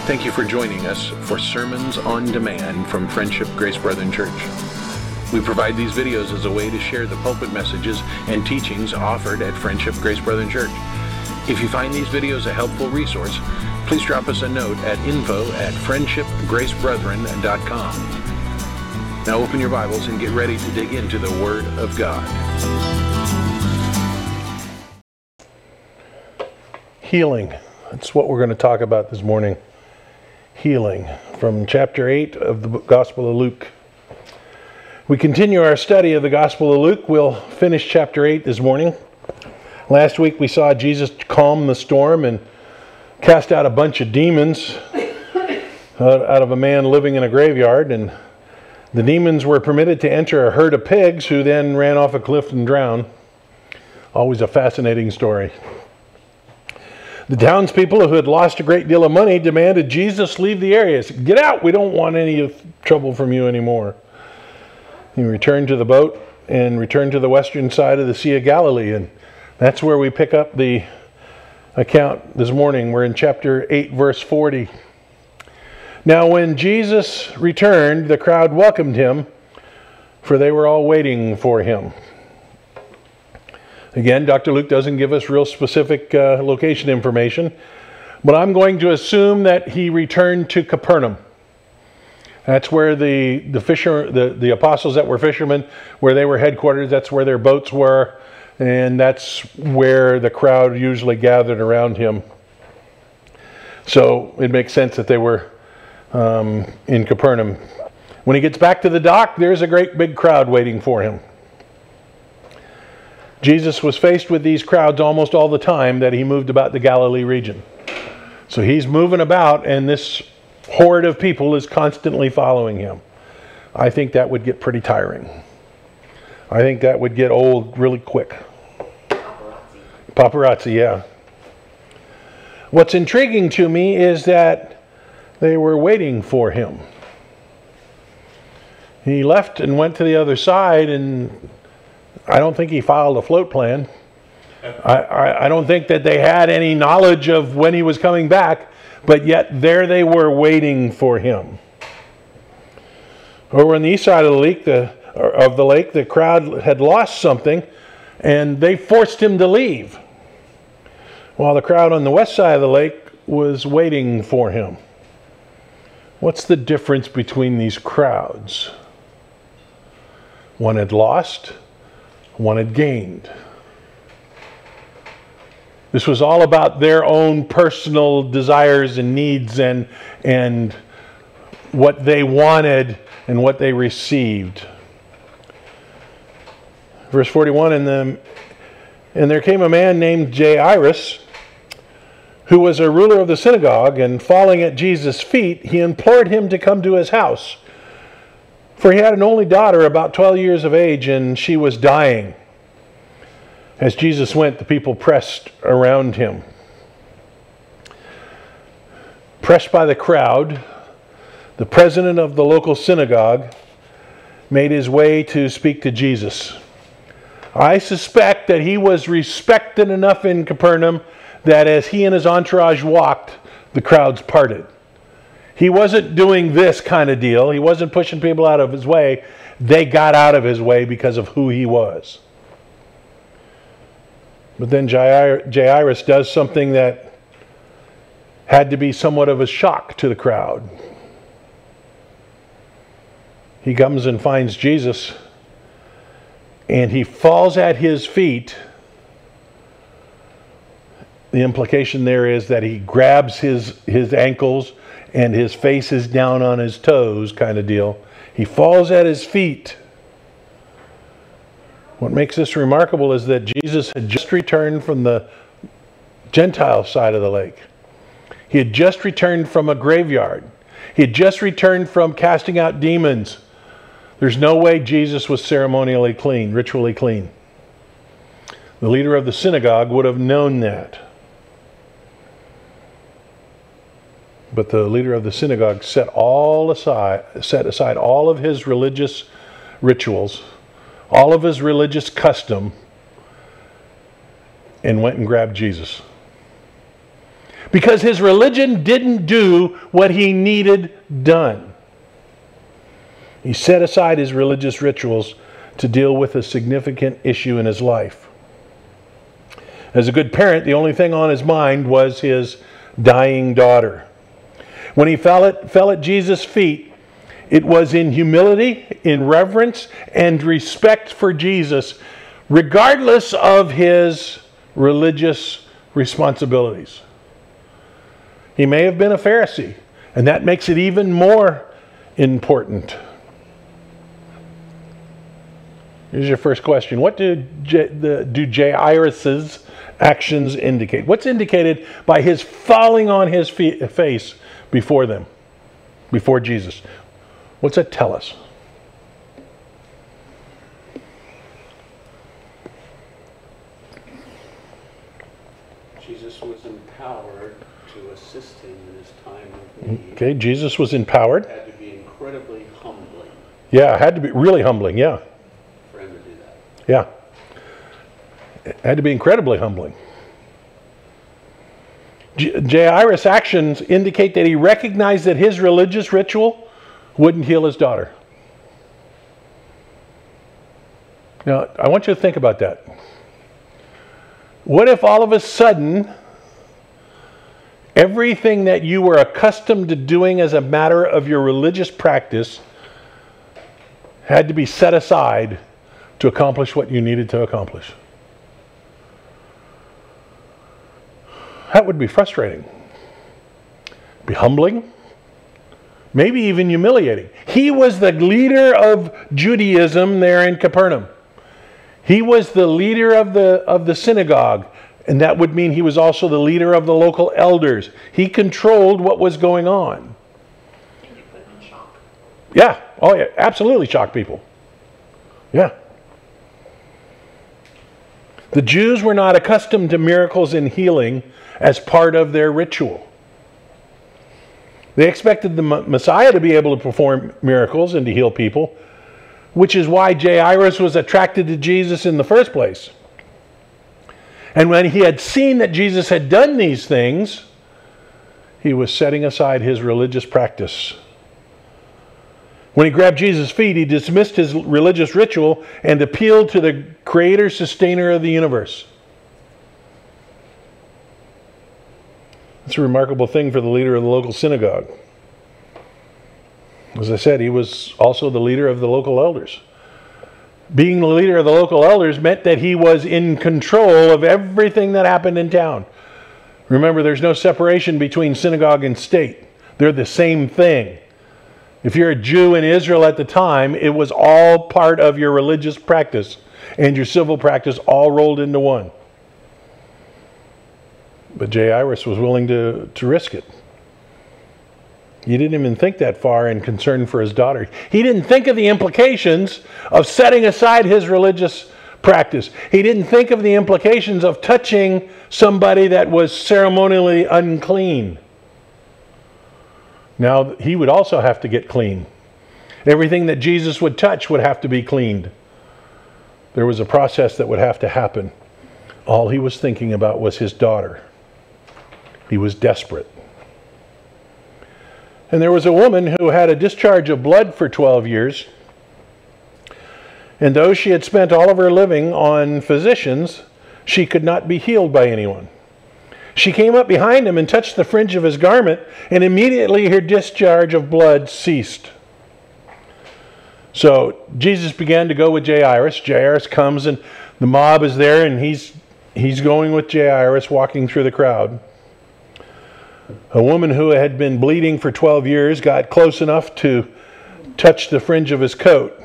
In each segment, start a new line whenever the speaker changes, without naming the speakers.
Thank you for joining us for Sermons on Demand from Friendship Grace Brethren Church. We provide these videos as a way to share the pulpit messages and teachings offered at Friendship Grace Brethren Church. If you find these videos a helpful resource, please drop us a note at info@friendshipgracebrethren.com. Now open your Bibles and get ready to dig into the Word of God.
Healing. That's what we're going to talk about this morning. Healing from chapter 8 of the Gospel of Luke. We continue our study of the Gospel of Luke. We'll finish chapter 8 this morning. Last week we saw Jesus calm the storm and cast out a bunch of demons out of a man living in a graveyard, and the demons were permitted to enter a herd of pigs who then ran off a cliff and drowned. Always a fascinating story. The townspeople who had lost a great deal of money demanded Jesus leave the area. Said, "Get out, we don't want any trouble from you anymore." He returned to the boat and returned to the western side of the Sea of Galilee, and that's where we pick up the account this morning. We're in chapter 8, verse 40. Now when Jesus returned, the crowd welcomed him, for they were all waiting for him. Again, Dr. Luke doesn't give us real specific location information, but I'm going to assume that he returned to Capernaum. That's where the apostles that were fishermen, where they were headquartered, that's where their boats were, and that's where the crowd usually gathered around him. So it makes sense that they were in Capernaum. When he gets back to the dock, there's a great big crowd waiting for him. Jesus was faced with these crowds almost all the time that he moved about the Galilee region. So he's moving about, and this horde of people is constantly following him. I think that would get pretty tiring. I think that would get old really quick. Paparazzi, yeah. What's intriguing to me is that they were waiting for him. He left and went to the other side, and I don't think he filed a float plan. I don't think that they had any knowledge of when he was coming back, but yet there they were waiting for him. Over on the east side of the lake, the crowd had lost something, and they forced him to leave, while the crowd on the west side of the lake was waiting for him. What's the difference between these crowds? One had lost, one had gained. This was all about their own personal desires and needs and what they wanted and what they received. Verse 41, and there came a man named Jairus, who was a ruler of the synagogue, and falling at Jesus' feet, he implored him to come to his house. For he had an only daughter about 12 years of age, and she was dying. As Jesus went, the people pressed around him. Pressed by the crowd, the president of the local synagogue made his way to speak to Jesus. I suspect that he was respected enough in Capernaum that as he and his entourage walked, the crowds parted. He wasn't doing this kind of deal. He wasn't pushing people out of his way. They got out of his way because of who he was. But then Jairus does something that had to be somewhat of a shock to the crowd. He comes and finds Jesus, and he falls at his feet. The implication there is that he grabs his ankles and his face is down on his toes kind of deal. He falls at his feet. What makes this remarkable is that Jesus had just returned from the Gentile side of the lake. He had just returned from a graveyard. He had just returned from casting out demons. There's no way Jesus was ceremonially clean, ritually clean. The leader of the synagogue would have known that. But the leader of the synagogue set aside all of his religious rituals, all of his religious custom, and went and grabbed Jesus. because his religion didn't do what he needed done. He set aside his religious rituals to deal with a significant issue in his life. As a good parent, the only thing on his mind was his dying daughter. When he fell at Jesus' feet, it was in humility, in reverence, and respect for Jesus, regardless of his religious responsibilities. He may have been a Pharisee, and that makes it even more important. Here's your first question. What do Jairus' actions indicate? What's indicated by his falling on his face before them, before Jesus? What's that tell us?
Jesus was empowered to assist him in his time of need.
Okay, Jesus was empowered.
It had to be incredibly humbling.
Yeah, it had to be really humbling, yeah.
For him to do that.
Yeah. It had to be incredibly humbling. Jairus' actions indicate that he recognized that his religious ritual wouldn't heal his daughter. Now, I want you to think about that. What if all of a sudden, everything that you were accustomed to doing as a matter of your religious practice had to be set aside to accomplish what you needed to accomplish? That would be frustrating. Be humbling. Maybe even humiliating. He was the leader of Judaism there in Capernaum. He was the leader of the synagogue, and that would mean he was also the leader of the local elders. He controlled what was going on.
Can you put him in shock?
Yeah. Oh yeah, absolutely shock people. Yeah. The Jews were not accustomed to miracles and healing as part of their ritual. They expected the Messiah to be able to perform miracles and to heal people, which is why Jairus was attracted to Jesus in the first place. And when he had seen that Jesus had done these things, he was setting aside his religious practice. When he grabbed Jesus' feet, he dismissed his religious ritual and appealed to the creator, sustainer of the universe. It's a remarkable thing for the leader of the local synagogue. As I said, he was also the leader of the local elders. Being the leader of the local elders meant that he was in control of everything that happened in town. Remember, there's no separation between synagogue and state. They're the same thing. If you're a Jew in Israel at the time, it was all part of your religious practice and your civil practice all rolled into one. But Jairus was willing to risk it. He didn't even think that far in concern for his daughter. He didn't think of the implications of setting aside his religious practice. He didn't think of the implications of touching somebody that was ceremonially unclean. Now, he would also have to get clean. Everything that Jesus would touch would have to be cleaned. There was a process that would have to happen. All he was thinking about was his daughter. He was desperate. And there was a woman who had a discharge of blood for 12 years. And though she had spent all of her living on physicians, she could not be healed by anyone. She came up behind him and touched the fringe of his garment, and immediately her discharge of blood ceased. So Jesus began to go with Jairus. Jairus comes, and the mob is there, and he's going with Jairus, walking through the crowd. A woman who had been bleeding for 12 years got close enough to touch the fringe of his coat.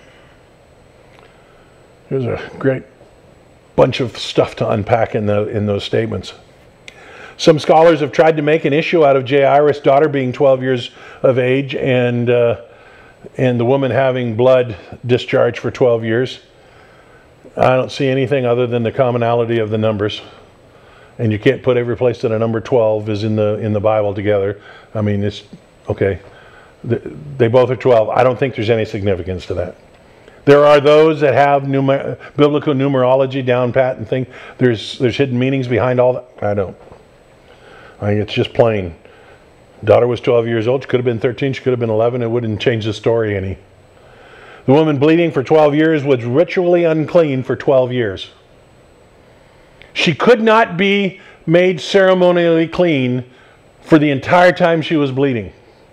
There's a great bunch of stuff to unpack in those statements. Some scholars have tried to make an issue out of Jairus' daughter being 12 years of age and the woman having blood discharge for 12 years. I don't see anything other than the commonality of the numbers. And you can't put every place that a number 12 is in the Bible together. I mean, it's okay. They both are 12. I don't think there's any significance to that. There are those that have biblical numerology down pat and think there's hidden meanings behind all that. I don't. I think it's just plain. Daughter was 12 years old. She could have been 13. She could have been 11. It wouldn't change the story any. The woman bleeding for 12 years was ritually unclean for 12 years. She could not be made ceremonially clean for the entire time she was bleeding.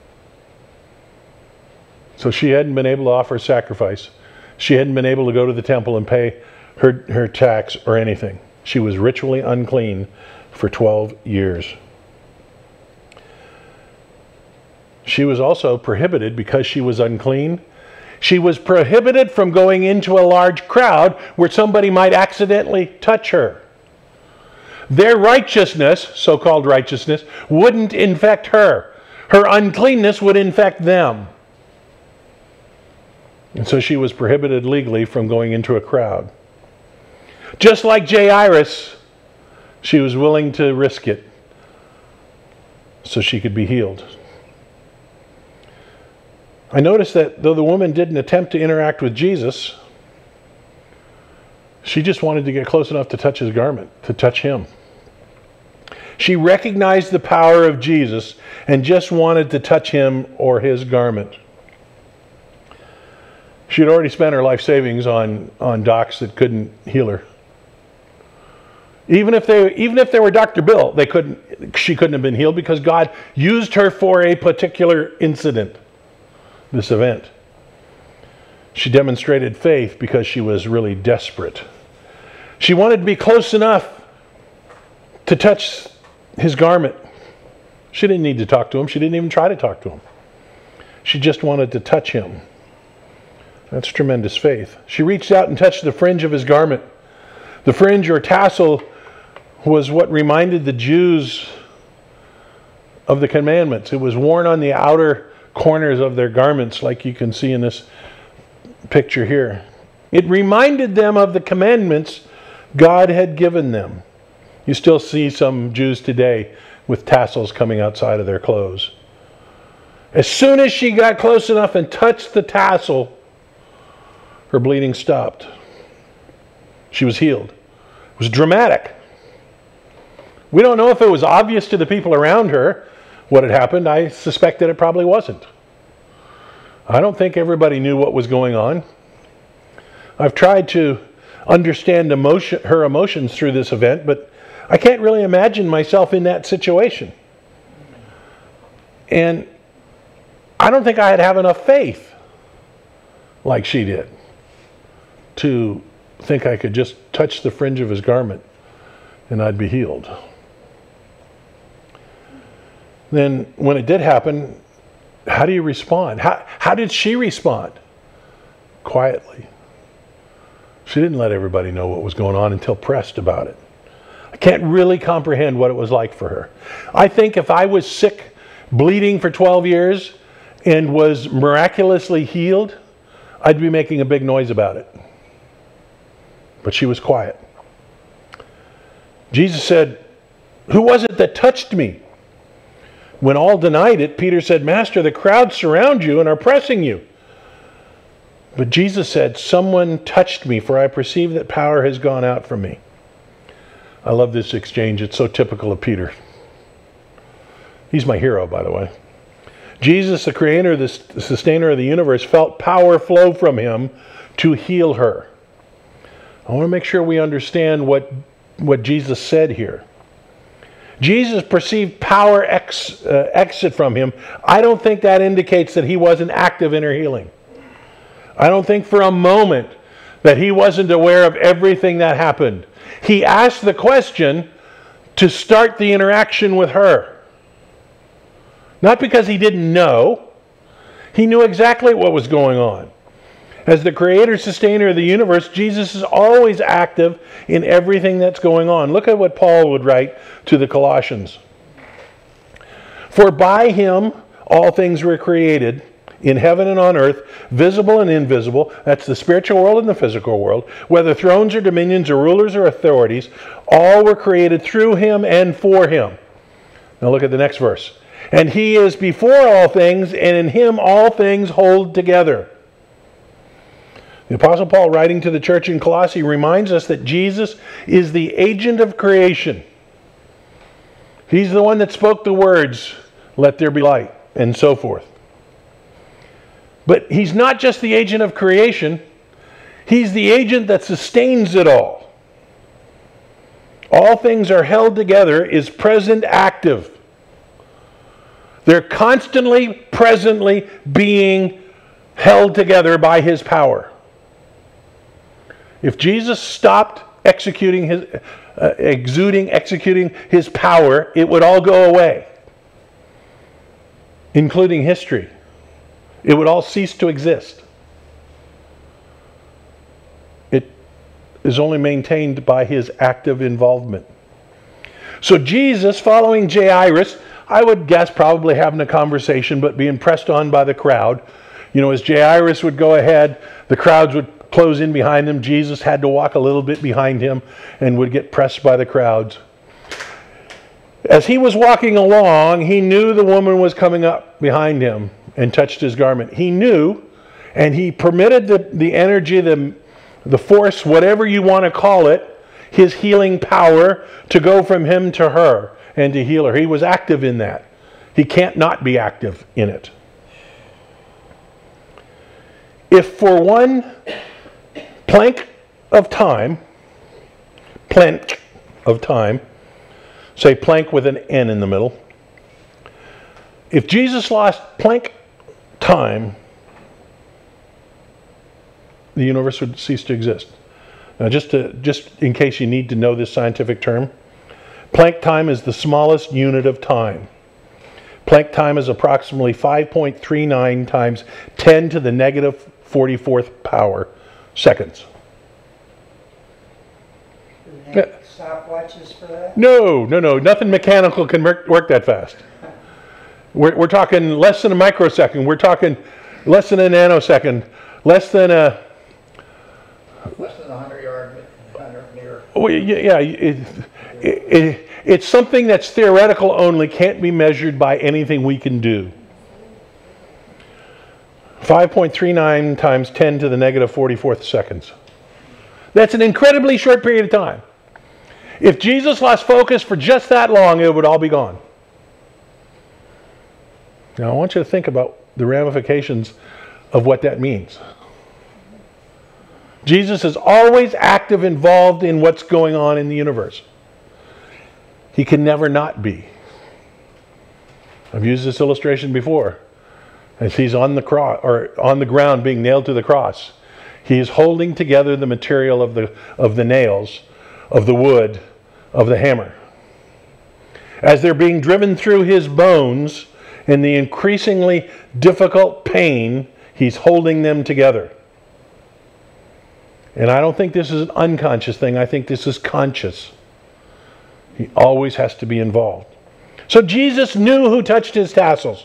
So she hadn't been able to offer a sacrifice. She hadn't been able to go to the temple and pay her tax or anything. She was ritually unclean for 12 years. She was also prohibited, because she was unclean, she was prohibited from going into a large crowd where somebody might accidentally touch her. Their righteousness, so-called righteousness, wouldn't infect her. Her uncleanness would infect them. And so she was prohibited legally from going into a crowd. Just like Jairus, she was willing to risk it so she could be healed. I noticed that though the woman didn't attempt to interact with Jesus, she just wanted to get close enough to touch his garment, to touch him. She recognized the power of Jesus and just wanted to touch him or his garment. She had already spent her life savings on docs that couldn't heal her. Even if they were Dr. Bill, she couldn't have been healed, because God used her for a particular incident, this event. She demonstrated faith because she was really desperate. She wanted to be close enough to touch his garment. She didn't need to talk to him. She didn't even try to talk to him. She just wanted to touch him. That's tremendous faith. She reached out and touched the fringe of his garment. The fringe or tassel was what reminded the Jews of the commandments. It was worn on the outer corners of their garments, like you can see in this picture here. It reminded them of the commandments God had given them. You still see some Jews today with tassels coming outside of their clothes. As soon as she got close enough and touched the tassel, her bleeding stopped. She was healed. It was dramatic. We don't know if it was obvious to the people around her what had happened. I suspect that it probably wasn't. I don't think everybody knew what was going on. I've tried to understand her emotions through this event, but I can't really imagine myself in that situation. And I don't think I'd have enough faith like she did to think I could just touch the fringe of his garment and I'd be healed. Then when it did happen, how do you respond? How did she respond? Quietly. She didn't let everybody know what was going on until pressed about it. I can't really comprehend what it was like for her. I think if I was sick, bleeding for 12 years, and was miraculously healed, I'd be making a big noise about it. But she was quiet. Jesus said, "Who was it that touched me?" When all denied it, Peter said, "Master, the crowd surround you and are pressing you." But Jesus said, "Someone touched me, for I perceive that power has gone out from me." I love this exchange. It's so typical of Peter. He's my hero, by the way. Jesus, the creator, the sustainer of the universe, felt power flow from him to heal her. I want to make sure we understand what Jesus said here. Jesus perceived power exit from him. I don't think that indicates that he wasn't active in her healing. I don't think for a moment that he wasn't aware of everything that happened. He asked the question to start the interaction with her. Not because he didn't know. He knew exactly what was going on. As the creator, sustainer of the universe, Jesus is always active in everything that's going on. Look at what Paul would write to the Colossians. "For by him all things were created, in heaven and on earth, visible and invisible," that's the spiritual world and the physical world, "whether thrones or dominions or rulers or authorities, all were created through him and for him." Now look at the next verse. "And he is before all things, and in him all things hold together." The Apostle Paul, writing to the church in Colossae, reminds us that Jesus is the agent of creation. He's the one that spoke the words, "Let there be light," and so forth. But he's not just the agent of creation. He's the agent that sustains it all. All things are held together, is present active. They're constantly, presently being held together by his power. If Jesus stopped executing his power, it would all go away, including history. It would all cease to exist. It is only maintained by his active involvement. So Jesus, following Jairus, I would guess probably having a conversation, but being pressed on by the crowd. As Jairus would go ahead, the crowds would close in behind him. Jesus had to walk a little bit behind him and would get pressed by the crowds. As he was walking along, he knew the woman was coming up behind him and touched his garment. He knew, and he permitted the energy, the force, whatever you want to call it, his healing power, to go from him to her and to heal her. He was active in that. He can't not be active in it. If for one plank of time, say plank with an N in the middle, if Jesus lost plank time, the universe would cease to exist. Now, just in case you need to know this scientific term, Planck time is the smallest unit of time. Planck time is approximately 5.39 times 10 to the negative 44th power seconds.
Do we have stopwatches for that?
No. Nothing mechanical can work that fast. We're talking less than a microsecond. We're talking less than a nanosecond. Less than
100 meter.
Oh, yeah. It's something that's theoretical only, can't be measured by anything we can do. 5.39 times 10 to the negative 44th seconds. That's an incredibly short period of time. If Jesus lost focus for just that long, it would all be gone. Now, I want you to think about the ramifications of what that means. Jesus is always active, involved in what's going on in the universe. He can never not be. I've used this illustration before. As he's on the cross, or on the ground being nailed to the cross, he is holding together the material of the nails, of the wood, of the hammer. As they're being driven through his bones in the increasingly difficult pain, he's holding them together. And I don't think this is an unconscious thing. I think this is conscious. He always has to be involved. So Jesus knew who touched his tassels.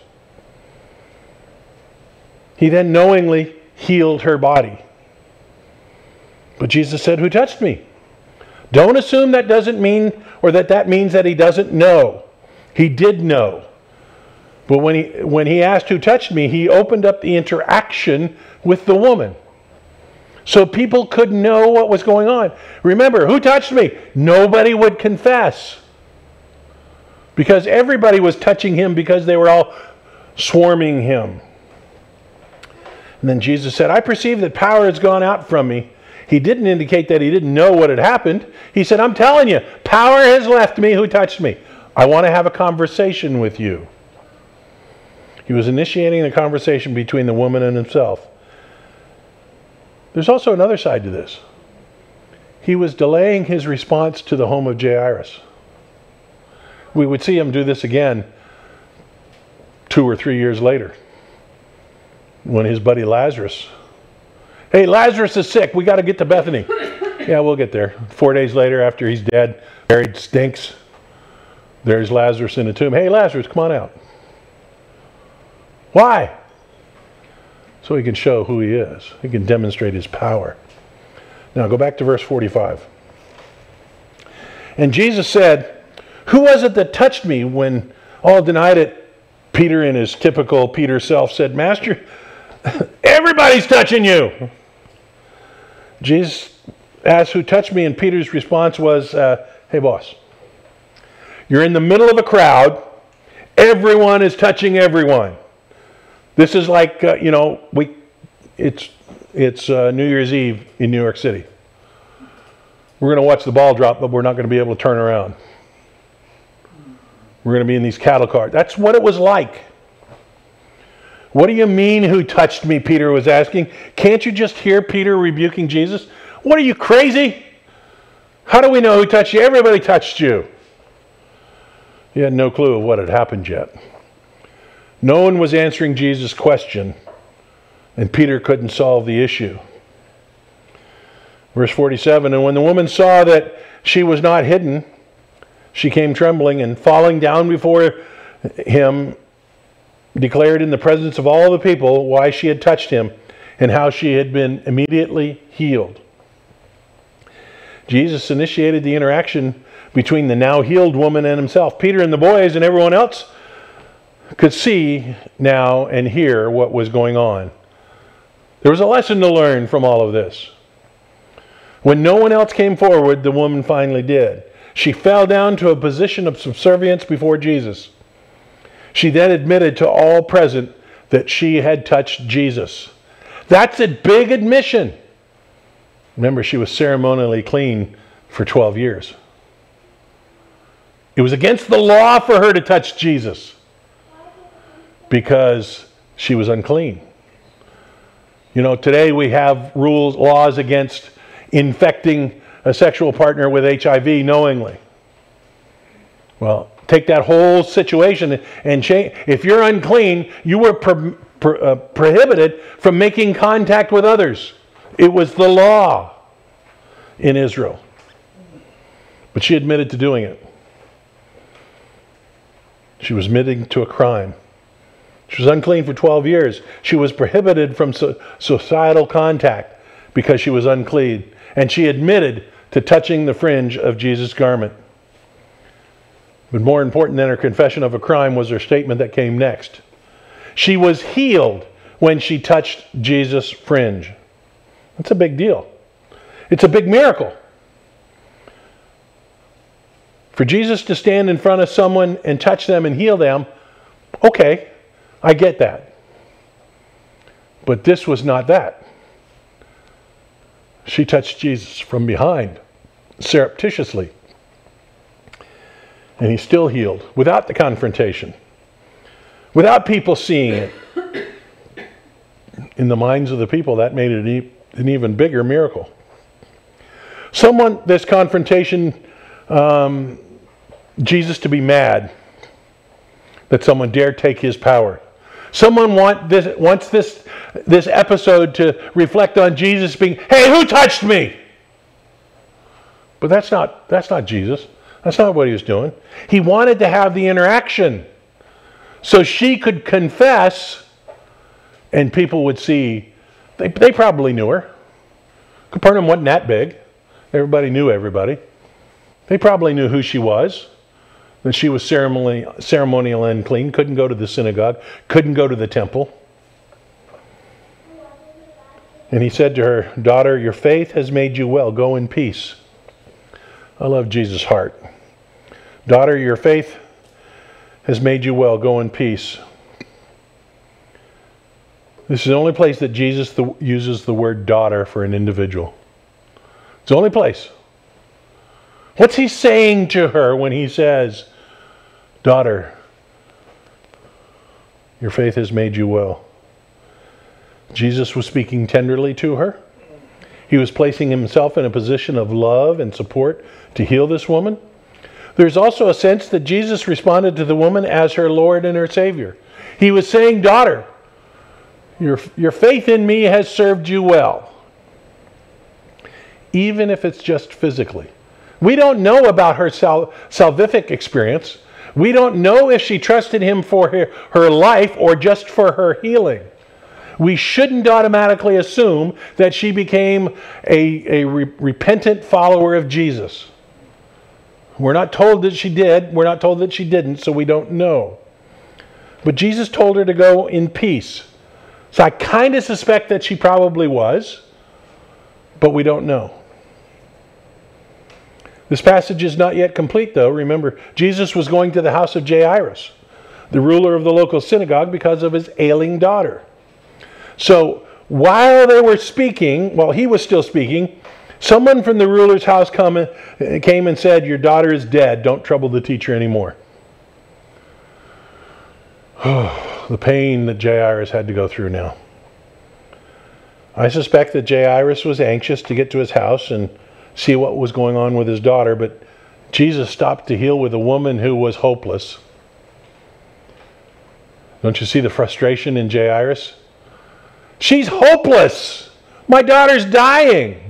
He then knowingly healed her body. But Jesus said, "Who touched me?" Don't assume that doesn't mean, or that means that he doesn't know. He did know. But when he asked who touched me, he opened up the interaction with the woman, so people could know what was going on. Remember, who touched me? Nobody would confess, because everybody was touching him because they were all swarming him. And then Jesus said, "I perceive that power has gone out from me." He didn't indicate that he didn't know what had happened. He said, "I'm telling you, power has left me. Who touched me? I want to have a conversation with you." He was initiating a conversation between the woman and himself. There's also another side to this. He was delaying his response to the home of Jairus. We would see him do this again 2 or 3 years later, when his buddy Lazarus, "Hey, Lazarus is sick. We got to get to Bethany." "Yeah, we'll get there." 4 days later, after he's dead, buried, stinks, there's Lazarus in a tomb. "Hey, Lazarus, come on out." Why? So he can show who he is. He can demonstrate his power. Now go back to verse 45. And Jesus said, "Who was it that touched me?" When all denied it, Peter, in his typical Peter self, said, "Master, everybody's touching you." Jesus asked who touched me, and Peter's response was, "Hey, boss, You're in the middle of a crowd. Everyone is touching everyone. This is like, it's New Year's Eve in New York City. We're going to watch the ball drop, but we're not going to be able to turn around. We're going to be in these cattle cars. That's what it was like. What do you mean, who touched me? Peter was asking. Can't you just hear Peter rebuking Jesus? What, are you crazy? How do we know who touched you? Everybody touched you. He had no clue of what had happened yet. No one was answering Jesus' question, and Peter couldn't solve the issue. Verse 47, and when the woman saw that she was not hidden, she came trembling and falling down before him, declared in the presence of all the people why she had touched him and how she had been immediately healed. Jesus initiated the interaction between the now healed woman and himself. Peter and the boys and everyone else could see now and hear what was going on. There was a lesson to learn from all of this. When no one else came forward, the woman finally did. She fell down to a position of subservience before Jesus. She then admitted to all present that she had touched Jesus. That's a big admission. Remember, she was ceremonially clean for 12 years. It was against the law for her to touch Jesus because she was unclean. Today we have laws against infecting a sexual partner with HIV knowingly. Well, take that whole situation and change. If you're unclean, you were prohibited from making contact with others. It was the law in Israel. But she admitted to doing it. She was admitting to a crime. She was unclean for 12 years. She was prohibited from societal contact because she was unclean. And she admitted to touching the fringe of Jesus' garment. But more important than her confession of a crime was her statement that came next. She was healed when she touched Jesus' fringe. That's a big deal. It's a big miracle. For Jesus to stand in front of someone and touch them and heal them, okay, I get that. But this was not that. She touched Jesus from behind, surreptitiously. And he still healed, without the confrontation, without people seeing it. In the minds of the people, that made it an even bigger miracle. This confrontation, Jesus to be mad that someone dared take his power. Someone wants this episode to reflect on Jesus being, hey, who touched me? But that's not Jesus. That's not what he was doing. He wanted to have the interaction so she could confess and people would see. They probably knew her. Capernaum wasn't that big. Everybody knew everybody. They probably knew who she was. That she was ceremonial unclean, couldn't go to the synagogue, couldn't go to the temple. And he said to her, daughter, your faith has made you well. Go in peace. I love Jesus' heart. Daughter, your faith has made you well. Go in peace. This is the only place that Jesus uses the word daughter for an individual. It's the only place. What's he saying to her when he says, daughter, your faith has made you well? Jesus was speaking tenderly to her. He was placing himself in a position of love and support to heal this woman. There's also a sense that Jesus responded to the woman as her Lord and her Savior. He was saying, daughter, your faith in me has served you well. Even if it's just physically. We don't know about her salvific experience. We don't know if she trusted him for her life or just for her healing. We shouldn't automatically assume that she became a repentant follower of Jesus. We're not told that she did. We're not told that she didn't, so we don't know. But Jesus told her to go in peace. So I kind of suspect that she probably was, but we don't know. This passage is not yet complete, though. Remember, Jesus was going to the house of Jairus, the ruler of the local synagogue, because of his ailing daughter. So while they were speaking, while he was still speaking, someone from the ruler's house came and said, "Your daughter is dead. Don't trouble the teacher anymore." Oh, the pain that Jairus had to go through now. I suspect that Jairus was anxious to get to his house and see what was going on with his daughter, but Jesus stopped to heal with a woman who was hopeless. Don't you see the frustration in Jairus? She's hopeless! My daughter's dying!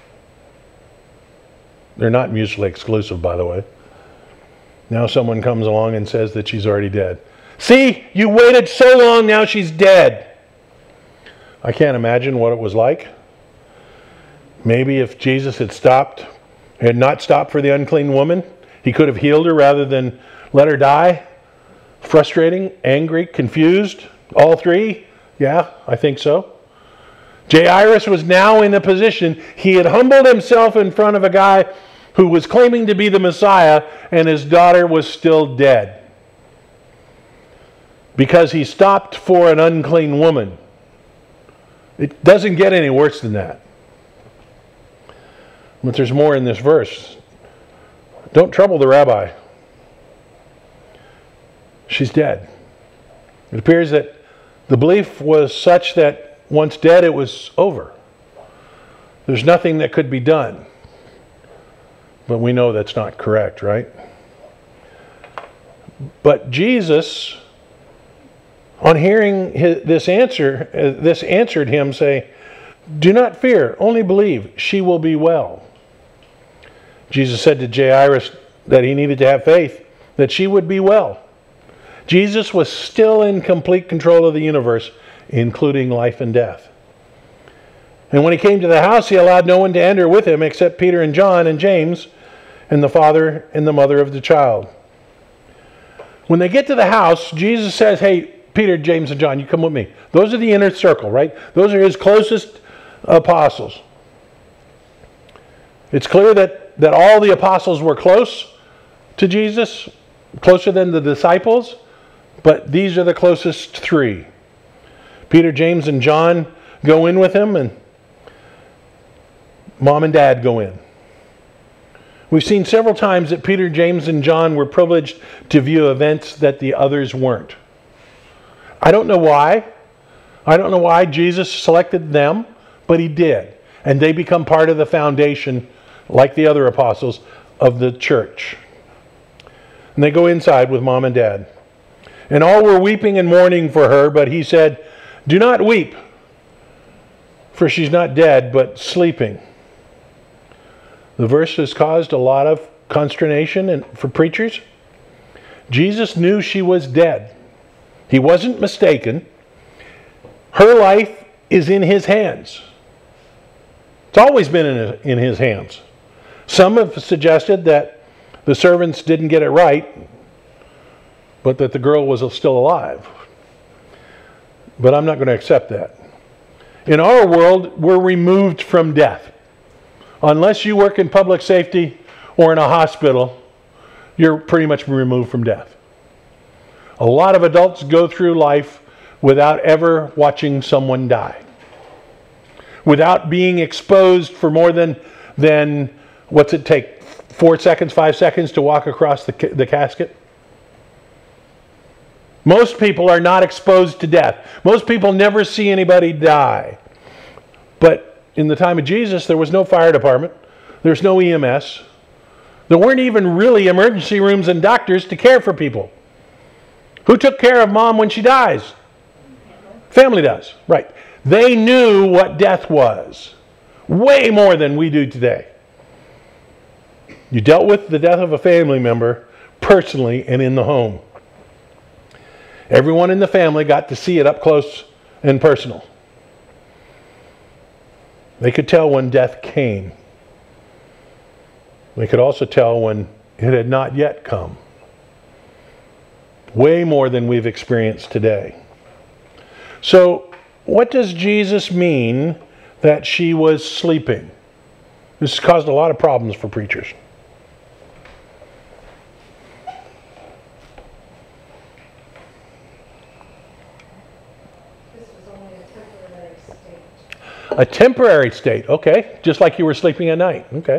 They're not mutually exclusive, by the way. Now someone comes along and says that she's already dead. See, you waited so long, now she's dead. I can't imagine what it was like. Maybe if Jesus had not stopped for the unclean woman, he could have healed her rather than let her die. Frustrating, angry, confused, all three? Yeah, I think so. Jairus was now in a position, he had humbled himself in front of a guy who was claiming to be the Messiah, and his daughter was still dead. Because he stopped for an unclean woman. It doesn't get any worse than that. But there's more in this verse. Don't trouble the rabbi. She's dead. It appears that the belief was such that once dead, it was over. There's nothing that could be done. But we know that's not correct, right? But Jesus, on hearing this answered him, say, "Do not fear, only believe, she will be well." Jesus said to Jairus that he needed to have faith, that she would be well. Jesus was still in complete control of the universe, including life and death. And when he came to the house, he allowed no one to enter with him except Peter and John and James and the father and the mother of the child. When they get to the house, Jesus says, "Hey, Peter, James, and John, you come with me." Those are the inner circle, right? Those are his closest apostles. It's clear that all the apostles were close to Jesus, closer than the disciples, but these are the closest three. Peter, James, and John go in with him, and Mom and Dad go in. We've seen several times that Peter, James, and John were privileged to view events that the others weren't. I don't know why. I don't know why Jesus selected them, but he did. And they become part of the foundation, like the other apostles, of the church. And they go inside with Mom and Dad. And all were weeping and mourning for her, but he said, "Do not weep, for she's not dead, but sleeping." The verse has caused a lot of consternation for preachers. Jesus knew she was dead. He wasn't mistaken. Her life is in his hands. It's always been in his hands. Some have suggested that the servants didn't get it right, but that the girl was still alive. But I'm not going to accept that. In our world, we're removed from death. Unless you work in public safety or in a hospital, you're pretty much removed from death. A lot of adults go through life without ever watching someone die. Without being exposed for more than what's it take? 4 seconds, 5 seconds to walk across the casket? Most people are not exposed to death. Most people never see anybody die. But in the time of Jesus, there was no fire department. There's no EMS. There weren't even really emergency rooms and doctors to care for people. Who took care of Mom when she dies? Family does, right. They knew what death was. Way more than we do today. You dealt with the death of a family member personally and in the home. Everyone in the family got to see it up close and personal. They could tell when death came. They could also tell when it had not yet come. Way more than we've experienced today. So, what does Jesus mean that she was sleeping? This has caused a lot of problems for preachers. A temporary state, okay. Just like you were sleeping at night, okay.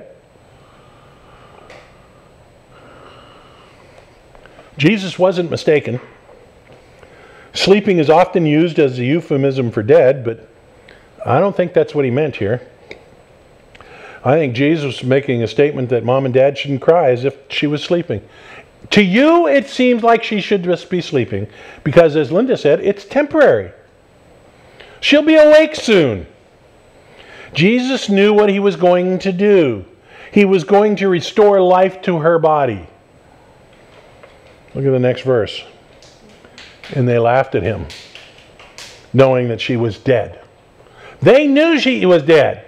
Jesus wasn't mistaken. Sleeping is often used as a euphemism for dead, but I don't think that's what he meant here. I think Jesus was making a statement that mom and dad shouldn't cry as if she was sleeping. To you, it seems like she should just be sleeping because, as Linda said, it's temporary. She'll be awake soon. Jesus knew what he was going to do. He was going to restore life to her body. Look at the next verse. And they laughed at him, knowing that she was dead. They knew she was dead.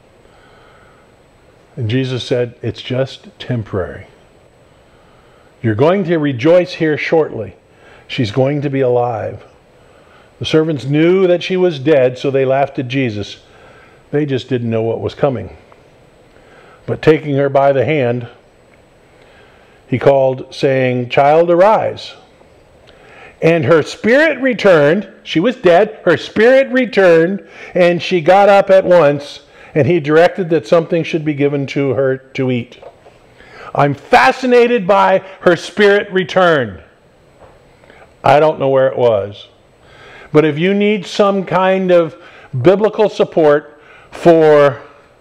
And Jesus said, it's just temporary. You're going to rejoice here shortly. She's going to be alive. The servants knew that she was dead, so they laughed at Jesus. They just didn't know what was coming. But taking her by the hand, he called, saying, "Child, arise." And her spirit returned. She was dead. Her spirit returned, and she got up at once, and he directed that something should be given to her to eat. I'm fascinated by her spirit returned. I don't know where it was. But if you need some kind of biblical support for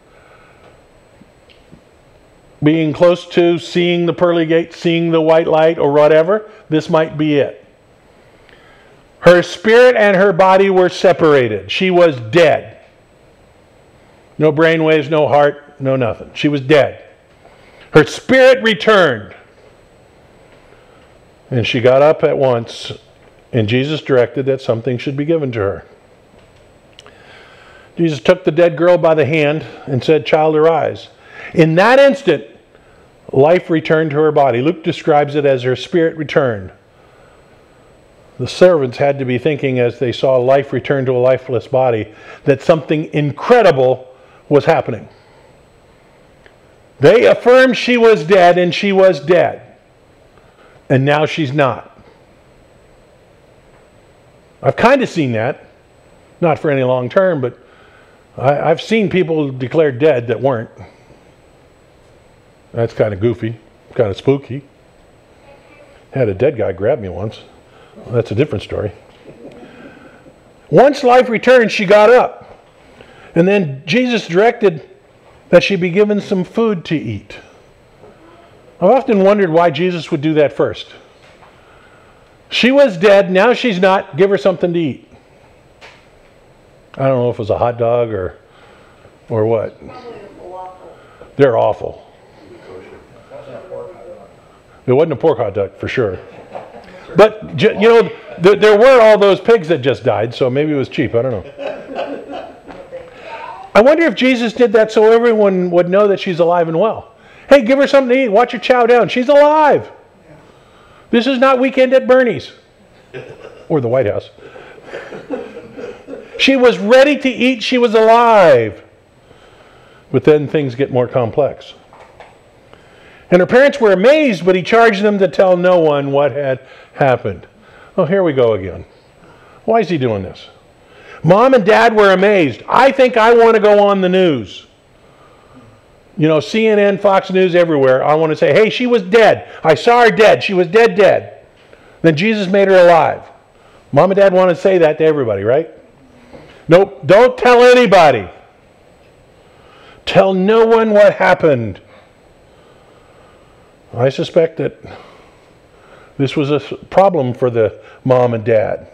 being close to seeing the pearly gate, seeing the white light, or whatever, this might be it. Her spirit and her body were separated. She was dead. No brain waves, no heart, no nothing. She was dead. Her spirit returned. And she got up at once, and Jesus directed that something should be given to her. Jesus took the dead girl by the hand and said, "Child, arise." In that instant, life returned to her body. Luke describes it as her spirit returned. The servants had to be thinking, as they saw life return to a lifeless body, that something incredible was happening. They affirmed she was dead, and she was dead. And now she's not. I've kind of seen that. Not for any long term, but I've seen people declared dead that weren't. That's kind of goofy, kind of spooky. Had a dead guy grab me once. Well, that's a different story. Once life returned, she got up. And then Jesus directed that she be given some food to eat. I've often wondered why Jesus would do that first. She was dead, now she's not, give her something to eat. I don't know if it was a hot dog or what.
Probably a falafel.
They're awful. It wasn't a pork hot dog for sure. But, you know, there were all those pigs that just died, so maybe it was cheap. I don't know. I wonder if Jesus did that so everyone would know that she's alive and well. Hey, give her something to eat. Watch her chow down. She's alive. This is not Weekend at Bernie's or the White House. She was ready to eat. She was alive. But then things get more complex. And her parents were amazed, but he charged them to tell no one what had happened. Oh, here we go again. Why is he doing this? Mom and Dad were amazed. I think I want to go on the news. You know, CNN, Fox News, everywhere. I want to say, hey, she was dead. I saw her dead. She was dead. Then Jesus made her alive. Mom and Dad want to say that to everybody, right? Nope, don't tell anybody. Tell no one what happened. I suspect that this was a problem for the mom and dad.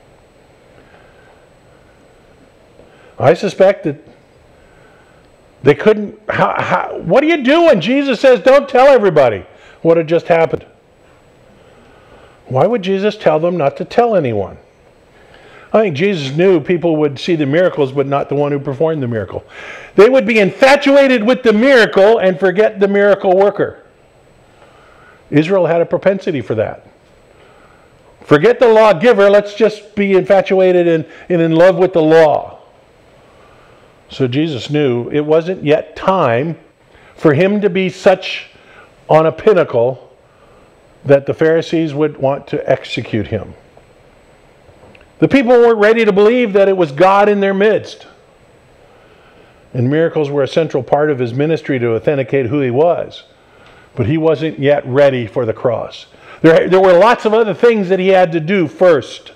I suspect that they couldn't. What do you do when Jesus says, don't tell everybody what had just happened? Why would Jesus tell them not to tell anyone? I think Jesus knew people would see the miracles, but not the one who performed the miracle. They would be infatuated with the miracle and forget the miracle worker. Israel had a propensity for that. Forget the lawgiver, let's just be infatuated and in love with the law. So Jesus knew it wasn't yet time for him to be such on a pinnacle that the Pharisees would want to execute him. The people weren't ready to believe that it was God in their midst. And miracles were a central part of his ministry to authenticate who he was. But he wasn't yet ready for the cross. There were lots of other things that he had to do first.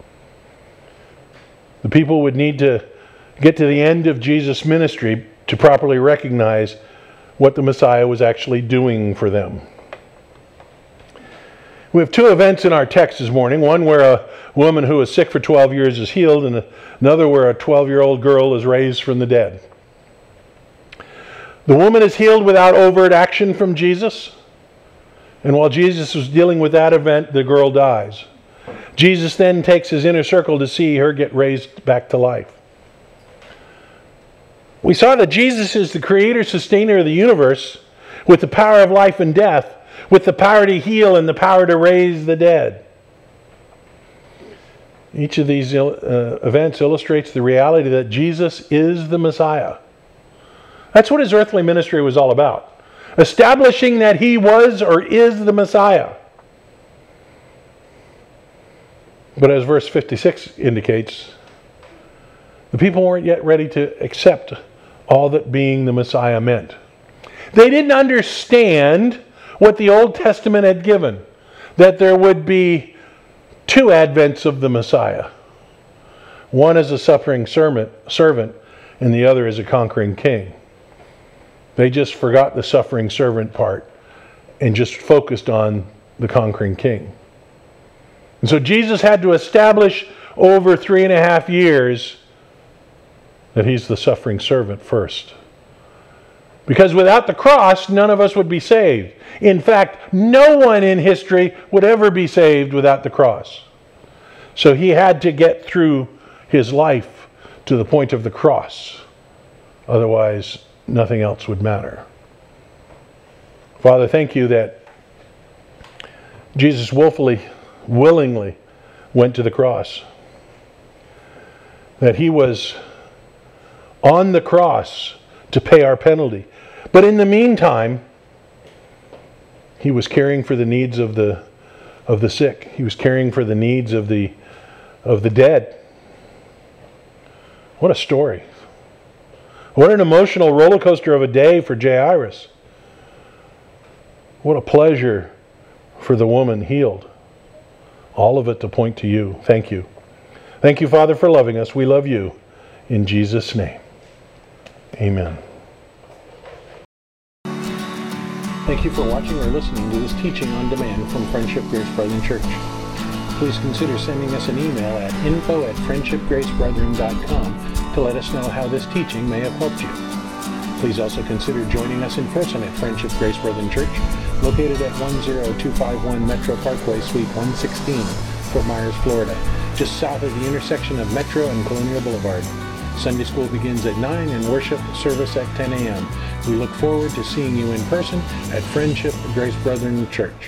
The people would need to get to the end of Jesus' ministry to properly recognize what the Messiah was actually doing for them. We have two events in our text this morning. One where a woman who was sick for 12 years is healed, and another where a 12-year-old girl is raised from the dead. The woman is healed without overt action from Jesus. And while Jesus was dealing with that event, the girl dies. Jesus then takes his inner circle to see her get raised back to life. We saw that Jesus is the creator, sustainer of the universe, with the power of life and death, with the power to heal and the power to raise the dead. Each of these events illustrates the reality that Jesus is the Messiah. That's what his earthly ministry was all about. Establishing that he was or is the Messiah. But as verse 56 indicates, the people weren't yet ready to accept all that being the Messiah meant. They didn't understand what the Old Testament had given, that there would be two advents of the Messiah. One as a suffering servant, and the other as a conquering king. They just forgot the suffering servant part and just focused on the conquering king. And so Jesus had to establish over 3.5 years that he's the suffering servant first. Because without the cross, none of us would be saved. In fact, no one in history would ever be saved without the cross. So he had to get through his life to the point of the cross. Otherwise, nothing else would matter. Father, thank you that Jesus willingly went to the cross. That he was on the cross to pay our penalty. But in the meantime, he was caring for the needs of the sick. He was caring for the needs of the dead. What a story. What an emotional roller coaster of a day for Jairus. What a pleasure for the woman healed. All of it to point to you. Thank you. Thank you, Father, for loving us. We love you. In Jesus' name. Amen. Thank you for watching or listening to this teaching on demand from Friendship Grace Brethren Church. Please consider sending us an email at info@friendshipgracebrethren.com to let us know how this teaching may have helped you. Please also consider joining us in person at Friendship Grace Brethren Church, located at 10251 Metro Parkway, Suite 116, Fort Myers, Florida, just south of the intersection of Metro and Colonial Boulevard. Sunday school begins at 9 and worship service at 10 a.m. We look forward to seeing you in person at Friendship Grace Brethren Church.